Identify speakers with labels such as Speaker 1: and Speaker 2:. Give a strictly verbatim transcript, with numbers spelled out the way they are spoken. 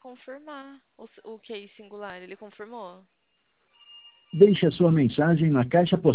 Speaker 1: confirmar o, s- o case singular. Ele confirmou?
Speaker 2: Deixe a sua mensagem na caixa postal.